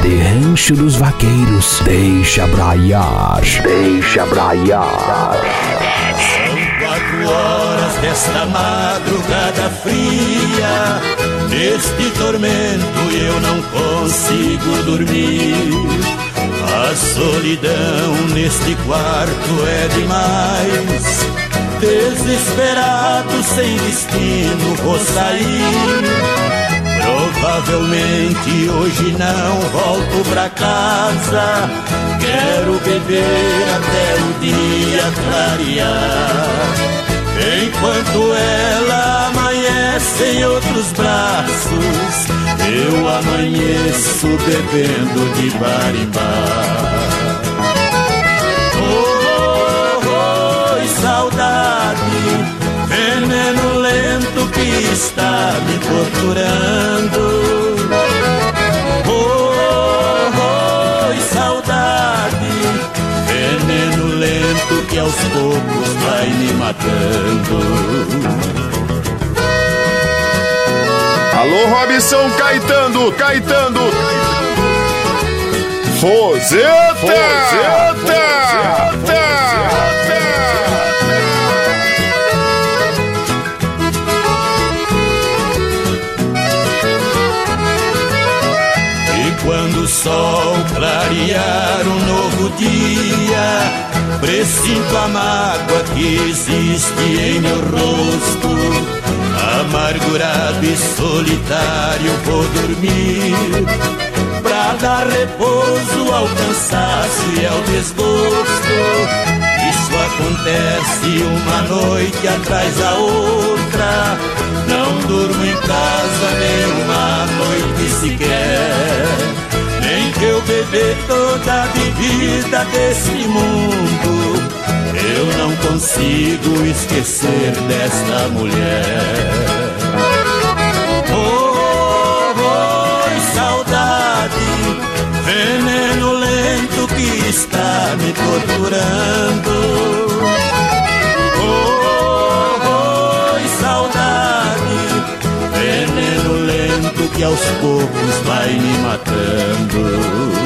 de Rancho dos Vaqueiros. Deixa braiar, deixa braiar. São 4 horas desta madrugada fria, neste tormento eu não consigo dormir. A solidão neste quarto é demais. Desesperado, sem destino, vou sair. Provavelmente hoje não volto pra casa. Quero beber até o dia clarear. Enquanto ela amanhece em outros braços, eu amanheço bebendo de bar em bar. Saudade, veneno lento que está me torturando. Saudade, veneno lento que aos poucos vai me matando. Alô, Robson Caetano, Caetano. Fozeta, Fozeta. Quando o sol clarear um novo dia, presinto a mágoa que existe em meu rosto. Amargurado e solitário vou dormir, pra dar repouso ao cansaço e ao desgosto. Isso acontece uma noite atrás da outra. Não durmo em casa nem uma noite sequer. Nem que eu beber toda a bebida desse mundo, eu não consigo esquecer desta mulher. Saudade, veneno lento que está me torturando. Saudade, veneno lento que aos poucos vai me matando.